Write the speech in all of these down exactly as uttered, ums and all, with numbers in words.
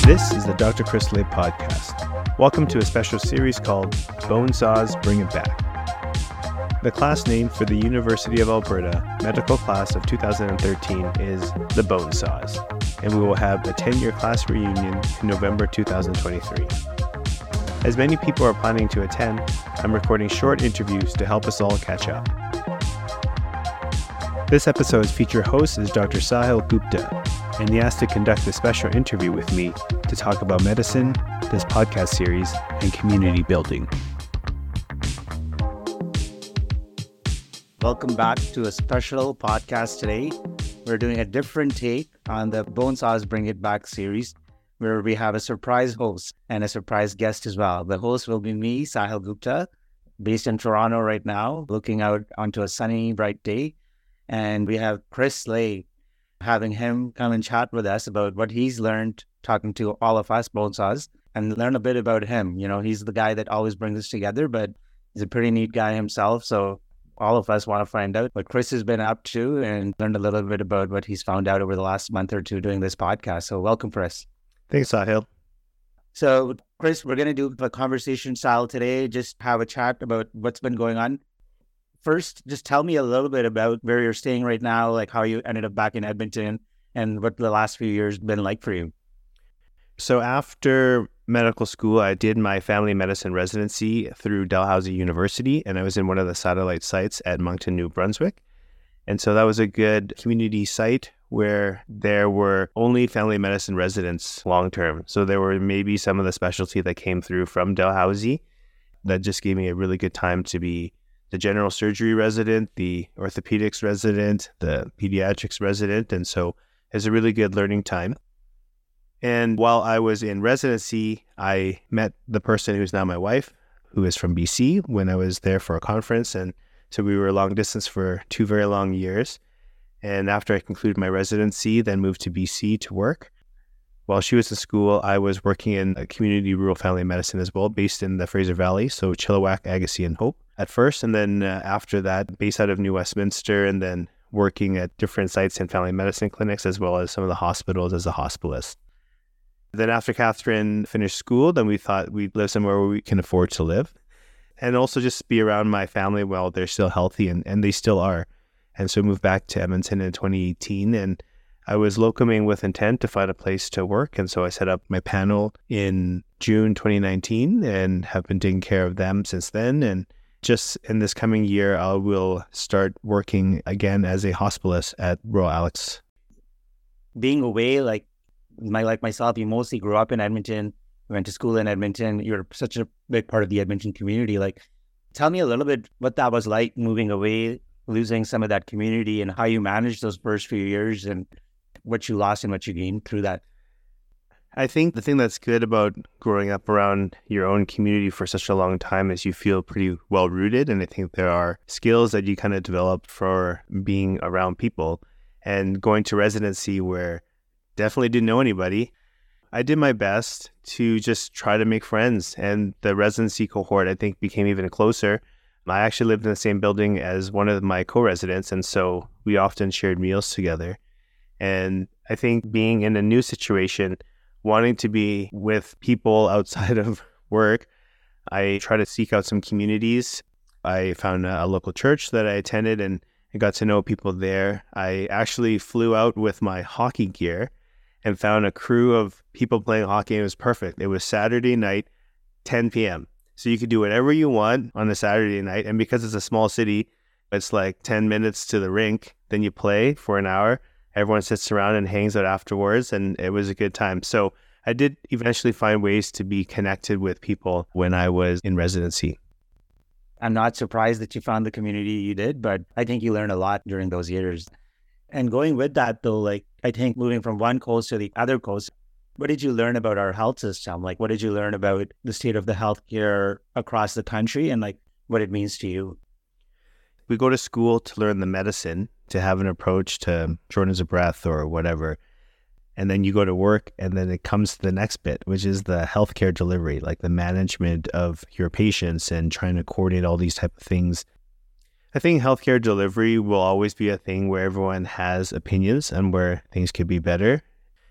This is the Doctor Chris Lay podcast. Welcome to a special series called Bonesaws Bring It Back. The class name for the University of Alberta medical class of two thousand thirteen is the Bonesaws, and we will have a ten-year class reunion in November two thousand twenty-three. As many people are planning to attend, I'm recording short interviews to help us all catch up. This episode's feature host is Doctor Sahil Gupta, and he asked to conduct a special interview with me to talk about medicine, this podcast series, and community building. Welcome back to a special podcast today. We're doing a different take on the Bonesaws Bring It Back series, where we have a surprise host and a surprise guest as well. The host will be me, Sahil Gupta, based in Toronto right now, looking out onto a sunny, bright day. And we have Chris Lay, having him come and chat with us about what he's learned talking to all of us Bonesaws and learn a bit about him. You know, he's the guy that always brings us together, but he's a pretty neat guy himself. So all of us want to find out what Chris has been up to and learn a little bit about what he's found out over the last month or two doing this podcast. So welcome, Chris. Thanks, Sahil. So, Chris, we're going to do a conversation style today, just have a chat about what's been going on. First, just tell me a little bit about where you're staying right now, like how you ended up back in Edmonton and what the last few years been like for you. So after medical school, I did my family medicine residency through Dalhousie University, and I was in one of the satellite sites at Moncton, New Brunswick. And so that was a good community site where there were only family medicine residents long-term. So there were maybe some of the specialty that came through from Dalhousie that just gave me a really good time to be the general surgery resident, the orthopedics resident, the pediatrics resident. And so it was a really good learning time. And while I was in residency, I met the person who's now my wife, who is from B C, when I was there for a conference. And so we were long distance for two very long years. And after I concluded my residency, then moved to B C to work. While she was in school, I was working in a community rural family medicine as well, based in the Fraser Valley, so Chilliwack, Agassiz, and Hope at first. And then uh, after that, based out of New Westminster, and then working at different sites in family medicine clinics, as well as some of the hospitals as a hospitalist. Then after Catherine finished school, then we thought we'd live somewhere where we can afford to live. And also just be around my family while they're still healthy, and, and they still are. And so moved back to Edmonton in twenty eighteen, and I was locuming with intent to find a place to work. And so I set up my panel in June twenty nineteen and have been taking care of them since then. And just in this coming year, I will start working again as a hospitalist at Royal Alex. Being away, like my like myself, you mostly grew up in Edmonton, went to school in Edmonton. You're such a big part of the Edmonton community. Like, tell me a little bit what that was like moving away, losing some of that community, and how you managed those first few years and what you lost and what you gained through that. I think the thing that's good about growing up around your own community for such a long time is you feel pretty well rooted. And I think there are skills that you kind of develop for being around people. And going to residency where definitely didn't know anybody, I did my best to just try to make friends. And the residency cohort, I think, became even closer. I actually lived in the same building as one of my co-residents. And so we often shared meals together. And I think being in a new situation, wanting to be with people outside of work, I try to seek out some communities. I found a, a local church that I attended and I got to know people there. I actually flew out with my hockey gear and found a crew of people playing hockey. And it was perfect. It was Saturday night, ten p.m. So you could do whatever you want on a Saturday night. And because it's a small city, it's like ten minutes to the rink. Then you play for an hour. Everyone sits around and hangs out afterwards, and it was a good time. So I did eventually find ways to be connected with people when I was in residency. I'm not surprised that you found the community you did, but I think you learned a lot during those years. And going with that, though, like I think moving from one coast to the other coast, what did you learn about our health system? Like, what did you learn about the state of the healthcare across the country and like what it means to you? We go to school to learn the medicine, to have an approach to shortness of breath or whatever. And then you go to work and then it comes to the next bit, which is the healthcare delivery, like the management of your patients and trying to coordinate all these type of things. I think healthcare delivery will always be a thing where everyone has opinions and where things could be better.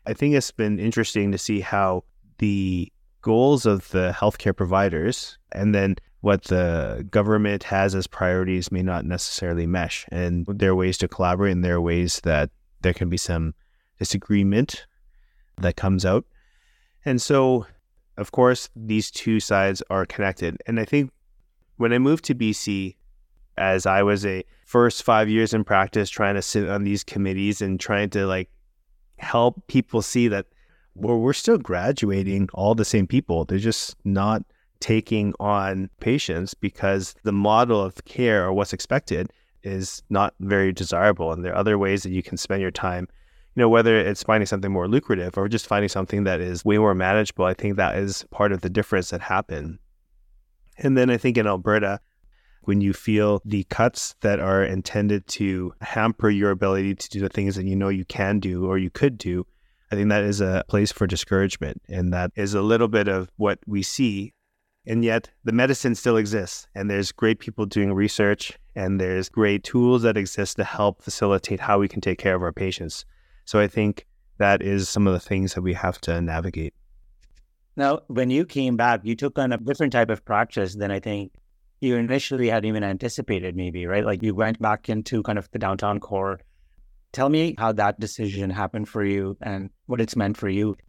I think it's been interesting to see how the goals of the healthcare providers and then what the government has as priorities may not necessarily mesh. And there are ways to collaborate, and there are ways that there can be some disagreement that comes out. And so, of course, these two sides are connected. And I think when I moved to B C, as I was a first five years in practice trying to sit on these committees and trying to like help people see that well, we're still graduating all the same people. They're just not taking on patients because the model of care or what's expected is not very desirable. And there are other ways that you can spend your time, you know, whether it's finding something more lucrative or just finding something that is way more manageable. I think that is part of the difference that happened. And then I think in Alberta, when you feel the cuts that are intended to hamper your ability to do the things that you know you can do or you could do, I think that is a place for discouragement. And that is a little bit of what we see. And yet the medicine still exists, and there's great people doing research, and there's great tools that exist to help facilitate how we can take care of our patients. So I think that is some of the things that we have to navigate. Now, when you came back, you took on a different type of practice than I think you initially had even anticipated, maybe, right? Like you went back into kind of the downtown core. Tell me how that decision happened for you and what it's meant for you.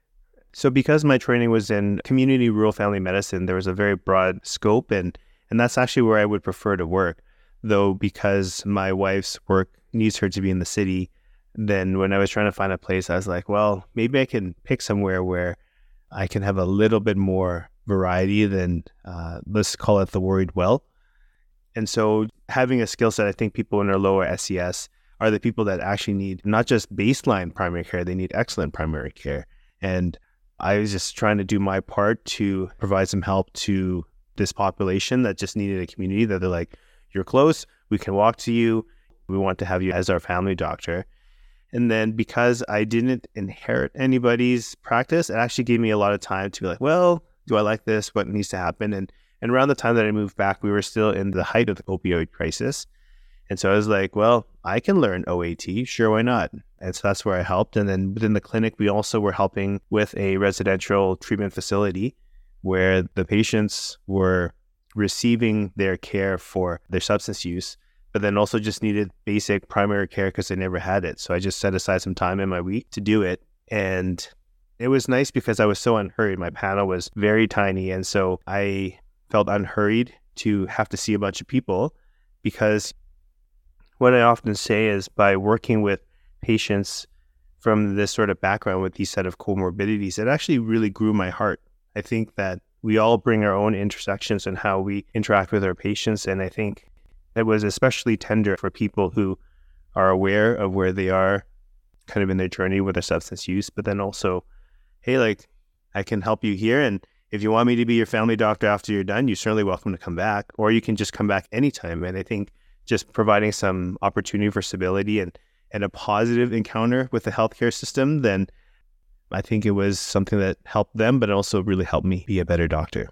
So because my training was in community rural family medicine, there was a very broad scope, and and that's actually where I would prefer to work. Though because my wife's work needs her to be in the city, then when I was trying to find a place, I was like, well, maybe I can pick somewhere where I can have a little bit more variety than, uh, let's call it the worried well. And so having a skill set, I think people in our lower S E S are the people that actually need not just baseline primary care, they need excellent primary care. And I was just trying to do my part to provide some help to this population that just needed a community that they're like, you're close, we can walk to you, we want to have you as our family doctor. And then because I didn't inherit anybody's practice, it actually gave me a lot of time to be like, well, do I like this? What needs to happen? And and around the time that I moved back, we were still in the height of the opioid crisis. And so I was like, well, I can learn O A T. Sure, why not? And so that's where I helped. And then within the clinic, we also were helping with a residential treatment facility where the patients were receiving their care for their substance use, but then also just needed basic primary care because they never had it. So I just set aside some time in my week to do it. And it was nice because I was so unhurried. My panel was very tiny. And so I felt unhurried to have to see a bunch of people, because what I often say is by working with patients from this sort of background with these set of comorbidities, it actually really grew my heart. I think that we all bring our own intersections in how we interact with our patients. And I think it was especially tender for people who are aware of where they are kind of in their journey with their substance use, but then also, hey, like, I can help you here. And if you want me to be your family doctor after you're done, you're certainly welcome to come back, or you can just come back anytime. And I think just providing some opportunity for stability and, and a positive encounter with the healthcare system, then I think it was something that helped them, but it also really helped me be a better doctor.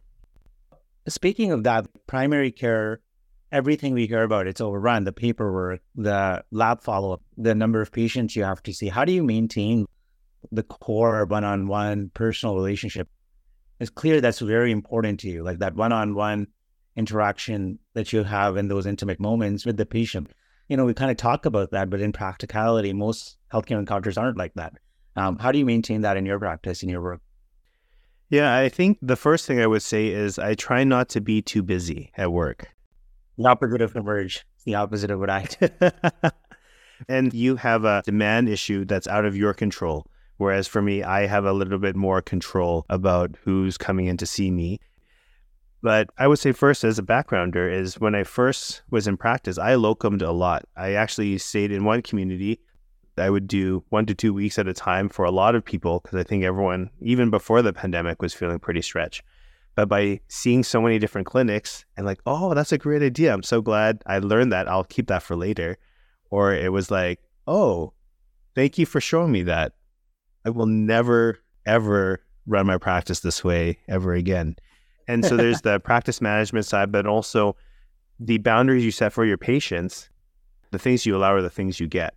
Speaking of that, primary care, everything we hear about, it's overrun, the paperwork, the lab follow-up, the number of patients you have to see. How do you maintain the core one-on-one personal relationship? It's clear that's very important to you, like that one-on-one interaction that you have in those intimate moments with the patient. You know, we kind of talk about that, but in practicality, most healthcare encounters aren't like that. Um, how do you maintain that in your practice, in your work? Yeah, I think the first thing I would say is I try not to be too busy at work. The opposite of emerge. It's the opposite of what I do. And you have a demand issue that's out of your control. Whereas for me, I have a little bit more control about who's coming in to see me. But I would say first, as a backgrounder, is when I first was in practice, I locumed a lot. I actually stayed in one community. I would do one to two weeks at a time for a lot of people, because I think everyone, even before the pandemic, was feeling pretty stretched. But by seeing so many different clinics and like, oh, that's a great idea. I'm so glad I learned that. I'll keep that for later. Or it was like, oh, thank you for showing me that. I will never, ever run my practice this way ever again. And so there's the practice management side, but also the boundaries you set for your patients. The things you allow are the things you get.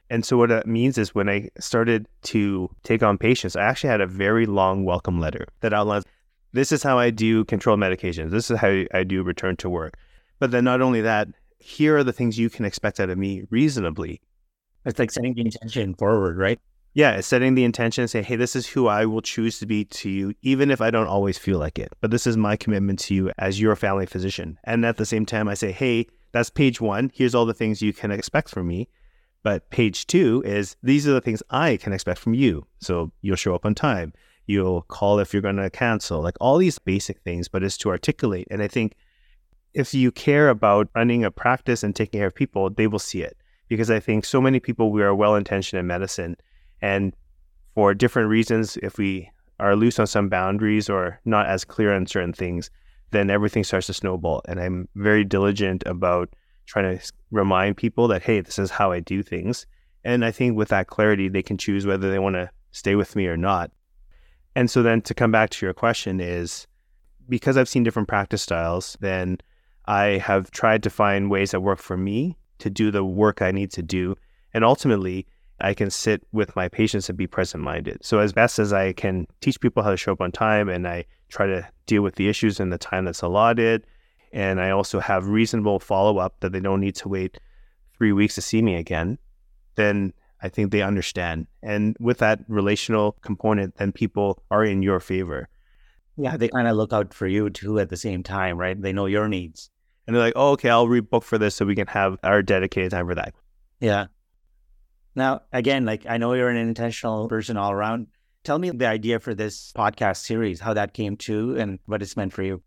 And so what that means is when I started to take on patients, I actually had a very long welcome letter that outlines, this is how I do controlled medications. This is how I do return to work. But then not only that, here are the things you can expect out of me reasonably. It's like setting the intention forward, right? Yeah, it's setting the intention and say, hey, this is who I will choose to be to you, even if I don't always feel like it. But this is my commitment to you as your family physician. And at the same time, I say, hey, that's page one. Here's all the things you can expect from me. But page two is, these are the things I can expect from you. So you'll show up on time. You'll call if you're going to cancel, like all these basic things, but it's to articulate. And I think if you care about running a practice and taking care of people, they will see it. Because I think so many people, we are well-intentioned in medicine. And for different reasons, if we are loose on some boundaries or not as clear on certain things, then everything starts to snowball. And I'm very diligent about trying to remind people that, hey, this is how I do things. And I think with that clarity, they can choose whether they want to stay with me or not. And so then to come back to your question is, because I've seen different practice styles, then I have tried to find ways that work for me to do the work I need to do. And ultimately, I can sit with my patients and be present-minded. So as best as I can teach people how to show up on time, and I try to deal with the issues in the time that's allotted, and I also have reasonable follow-up that they don't need to wait three weeks to see me again, then I think they understand. And with that relational component, then people are in your favor. Yeah, they kind of look out for you too at the same time, right? They know your needs. And they're like, oh, okay, I'll rebook for this so we can have our dedicated time for that. Yeah. Now, again, like I know you're an intentional person all around. Tell me the idea for this podcast series, how that came to and what it's meant for you.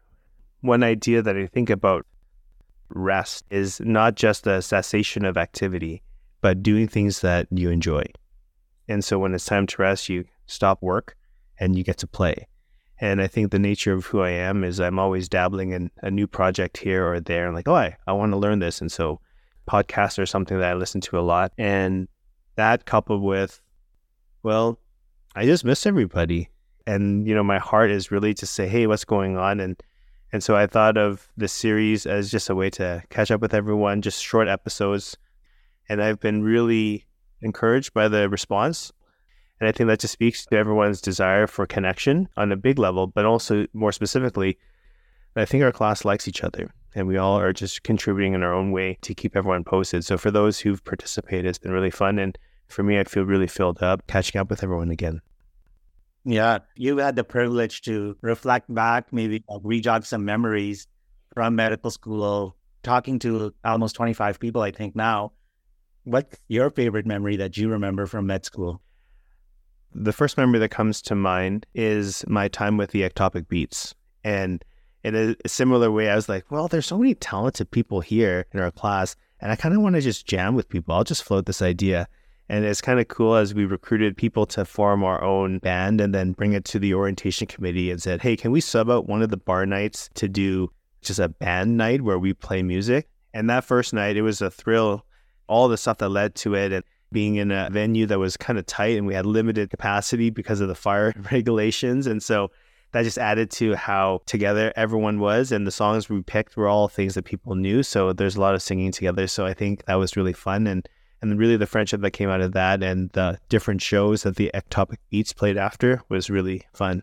One idea that I think about rest is not just the cessation of activity, but doing things that you enjoy. And so when it's time to rest, you stop work and you get to play. And I think the nature of who I am is I'm always dabbling in a new project here or there. And like, oh, I, I want to learn this. And so podcasts are something that I listen to a lot. And that coupled with, well, I just miss everybody. And, you know, my heart is really to say, hey, what's going on? And and so I thought of this series as just a way to catch up with everyone, just short episodes. And I've been really encouraged by the response. And I think that just speaks to everyone's desire for connection on a big level, but also more specifically, I think our class likes each other and we all are just contributing in our own way to keep everyone posted. So for those who've participated, it's been really fun. And for me, I feel really filled up catching up with everyone again. Yeah, you had the privilege to reflect back, maybe uh, re-jog some memories from medical school, talking to almost twenty-five people, I think now. What's your favorite memory that you remember from med school? The first memory that comes to mind is my time with the Ectopic Beats. And in a similar way, I was like, well, there's so many talented people here in our class, and I kind of want to just jam with people. I'll just float this idea. And it's kind of cool as we recruited people to form our own band and then bring it to the orientation committee and said, hey, can we sub out one of the bar nights to do just a band night where we play music? And that first night, it was a thrill, all the stuff that led to it, and being in a venue that was kind of tight and we had limited capacity because of the fire regulations. And so that just added to how together everyone was. And the songs we picked were all things that people knew. So there's a lot of singing together. So I think that was really fun. And and really the friendship that came out of that and the different shows that the Ectopic Beats played after was really fun.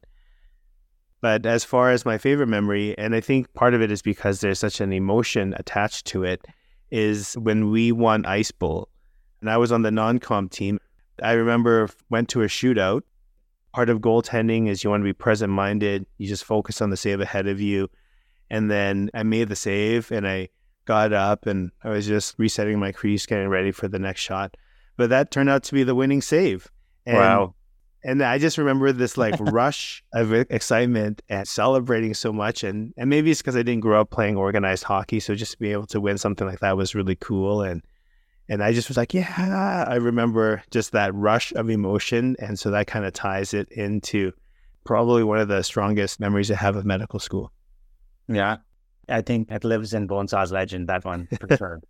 But as far as my favorite memory, and I think part of it is because there's such an emotion attached to it, is when we won Ice Bowl. And I was on the non-com team. I remember went to a shootout. Part of goaltending is you want to be present-minded. You just focus on the save ahead of you. And then I made the save and I got up and I was just resetting my crease, getting ready for the next shot. But that turned out to be the winning save. And, Wow. And I just remember this like rush of excitement and celebrating so much. And, and maybe it's because I didn't grow up playing organized hockey. So just to be able to win something like that was really cool. And And I just was like, yeah, I remember just that rush of emotion. And so that kind of ties it into probably one of the strongest memories I have of medical school. Yeah, I think it lives in Bonesaw's legend, that one, for sure.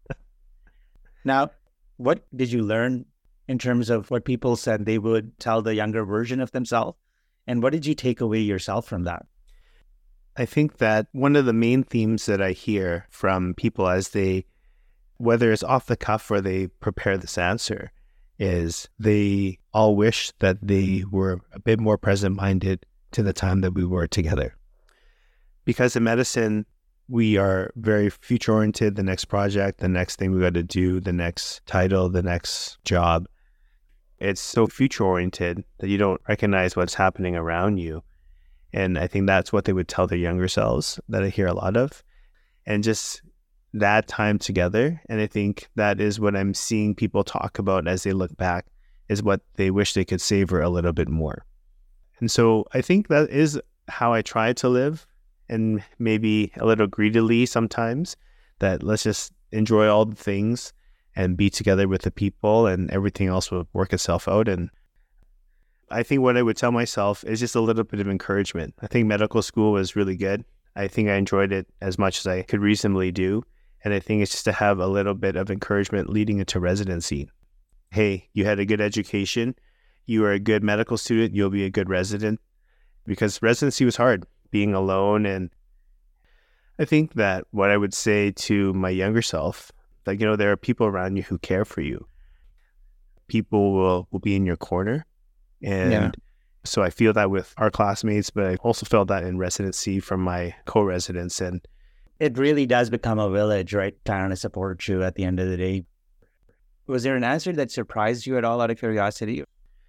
Now, what did you learn in terms of what people said they would tell the younger version of themselves? And what did you take away yourself from that? I think that one of the main themes that I hear from people as they, whether it's off the cuff or they prepare this answer, is they all wish that they were a bit more present-minded to the time that we were together. Because in medicine, we are very future-oriented, the next project, the next thing we got to do, the next title, the next job. It's so future-oriented that you don't recognize what's happening around you. And I think that's what they would tell their younger selves that I hear a lot of. And just that time together. And I think that is what I'm seeing people talk about as they look back, is what they wish they could savor a little bit more. And so I think that is how I try to live, and maybe a little greedily sometimes, that let's just enjoy all the things and be together with the people, and everything else will work itself out. And I think what I would tell myself is just a little bit of encouragement. I think medical school was really good. I think I enjoyed it as much as I could reasonably do. And I think it's just to have a little bit of encouragement leading into residency. Hey, you had a good education. You are a good medical student. You'll be a good resident. Because residency was hard, being alone. And I think that what I would say to my younger self, like, you know, there are people around you who care for you. People will, will be in your corner. And yeah. So I feel that with our classmates, but I also felt that in residency from my co-residents. And it really does become a village, right? Trying to support you at the end of the day. Was there an answer that surprised you at all, out of curiosity?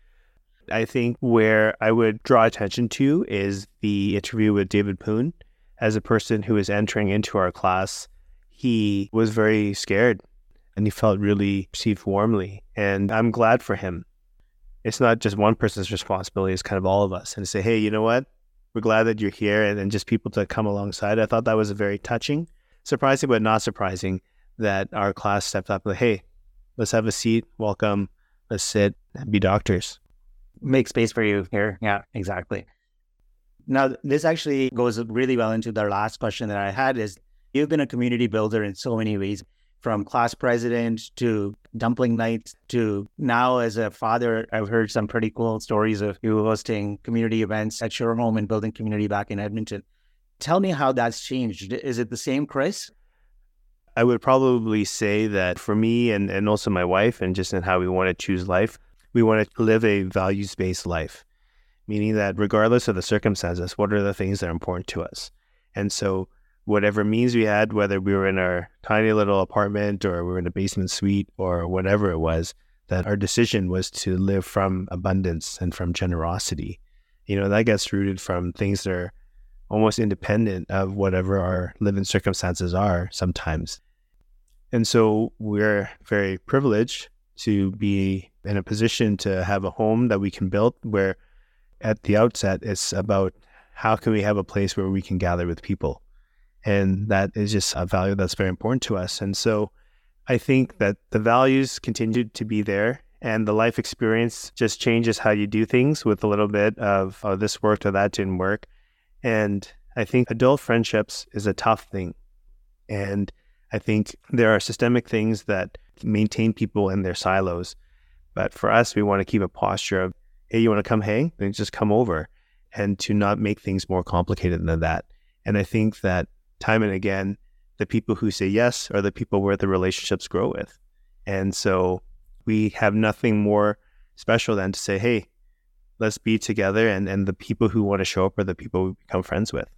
I think where I would draw attention to is the interview with David Poon. As a person who is entering into our class, he was very scared and he felt really received warmly. And I'm glad for him. It's not just one person's responsibility, it's kind of all of us. And to say, hey, you know what? We're glad that you're here, and then just people to come alongside. I thought that was a very touching, surprising, but not surprising that our class stepped up and like, hey, let's have a seat, welcome, let's sit, be doctors. Make space for you here. Yeah, exactly. Now, this actually goes really well into the last question that I had is, you've been a community builder in so many ways, from class president to dumpling nights to now as a father. I've heard some pretty cool stories of you hosting community events at your home and building community back in Edmonton. Tell me how that's changed. Is it the same, Chris? I would probably say that for me and, and also my wife, and just in how we want to choose life, we want to live a values-based life, meaning that regardless of the circumstances, what are the things that are important to us? And so whatever means we had, whether we were in our tiny little apartment or we were in a basement suite or whatever it was, that our decision was to live from abundance and from generosity. You know, that gets rooted from things that are almost independent of whatever our living circumstances are sometimes. And so we're very privileged to be in a position to have a home that we can build where at the outset, it's about how can we have a place where we can gather with people. And that is just a value that's very important to us. And so I think that the values continue to be there, and the life experience just changes how you do things with a little bit of, oh, this worked or that didn't work. And I think adult friendships is a tough thing. And I think there are systemic things that maintain people in their silos. But for us, we want to keep a posture of, hey, you want to come hang? Then just come over, and to not make things more complicated than that. And I think that time and again, the people who say yes are the people where the relationships grow with. And so we have nothing more special than to say, hey, let's be together. And, and the people who want to show up are the people we become friends with.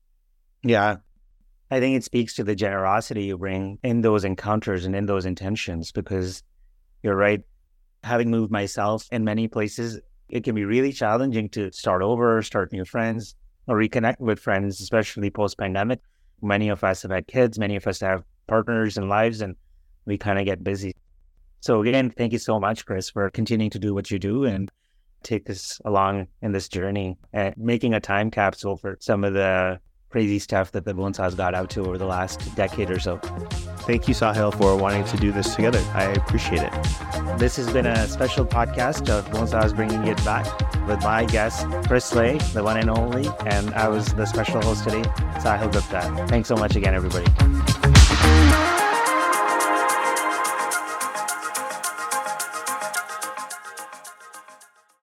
Yeah. I think it speaks to the generosity you bring in those encounters and in those intentions, because you're right. Having moved myself in many places, it can be really challenging to start over, start new friends, or reconnect with friends, especially post-pandemic. Many of us have had kids, many of us have partners and lives, and we kind of get busy. So again, thank you so much, Chris, for continuing to do what you do and take us along in this journey and making a time capsule for some of the crazy stuff that the Bonesaws got out to over the last decade or so. Thank you, Sahil, for wanting to do this together. I appreciate it. This has been a special podcast of Bonesaws Bringing It Back with my guest, Chris Slay, the one and only, and I was the special host today, Sahil Gupta. Thanks so much again, everybody.